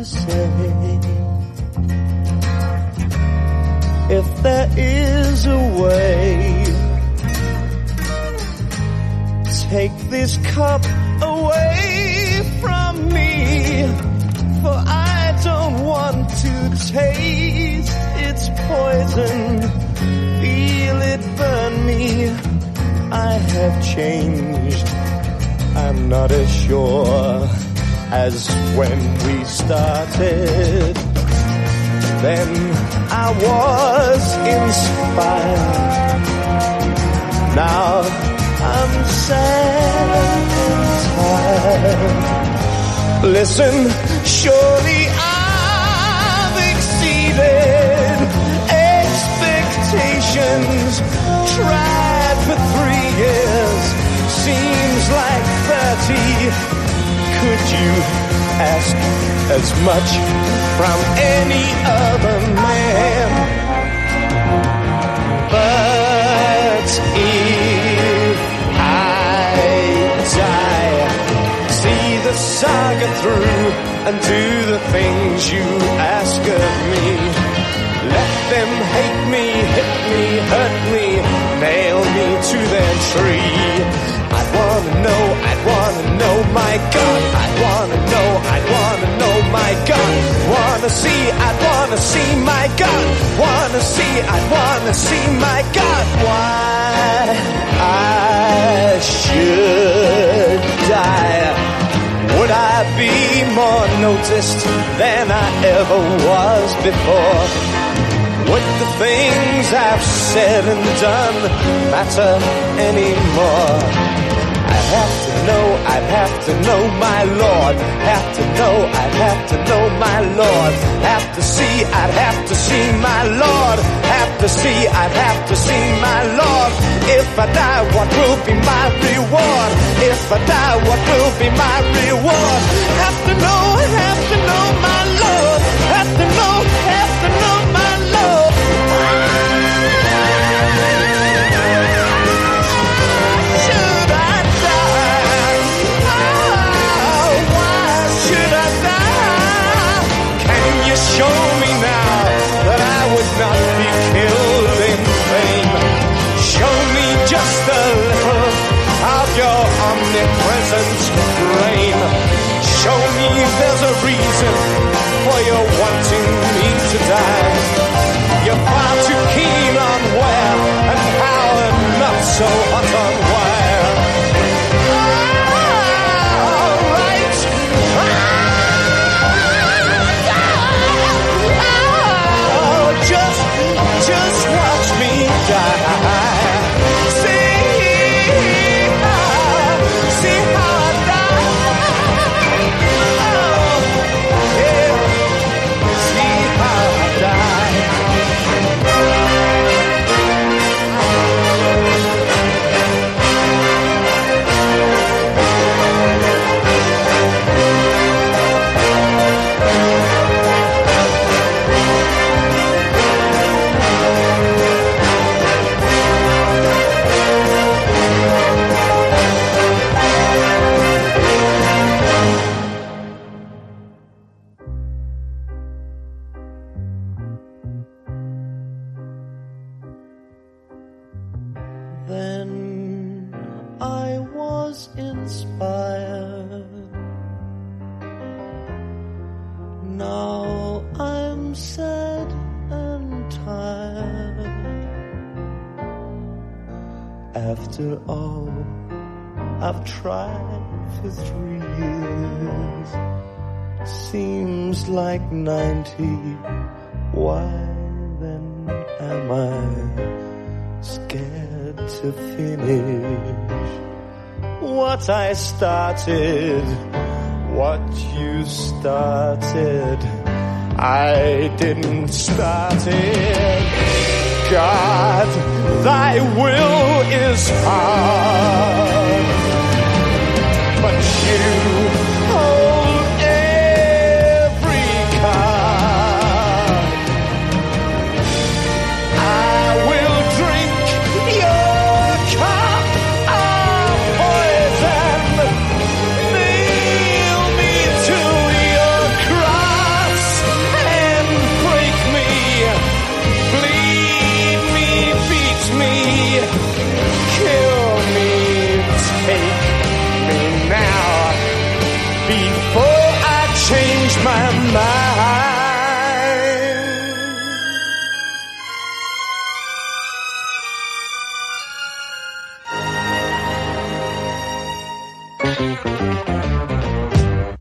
to say. If there is a way, take this cup away from me, for I don't want to taste its poison, feel it burn me. I have changed, I'm not as sure as when we started. Then I was inspired, now I'm sad and tired. Listen, surely I've exceeded expectations. Tried for 3 years, seems like 30. Could you ask as much from any other man? But if I die, see the saga through and do the things you ask of me. Let them hate me, hit me, hurt me, nail me to their tree. I'd wanna know, my God. I'd wanna know, my God. Wanna see, I'd wanna see, my God. Wanna see, I'd wanna see, my God. Why I should die? Would I be more noticed than I ever was before? Would the things I've said and done matter anymore? I'd have to know, my Lord. I'd have to know, my Lord. I'd have to see, my Lord. I'd have to see, my Lord. If I die, what will be my reward? If I die, what will be my reward? Have to know, my Lord. Have to know, my Lord. Should I die? Oh, why should I die? Can you show me now that I would not be killed in vain? Show me just a little of your omnipresent reign. Show me there's a reason for your wanting me to die. You're far too keen on where and how and not so hot on wire. All right. Just watch me die. See how I die. Yeah. See how I die. Then I was inspired. Now I'm sad and tired. After all I've tried for 3 years, seems like 90. Why then am I scared to finish what I started? What you started, I didn't start it. God, thy will is hard, but you hold every card. I will drink your cup of poison, nail me to your cross. Bye.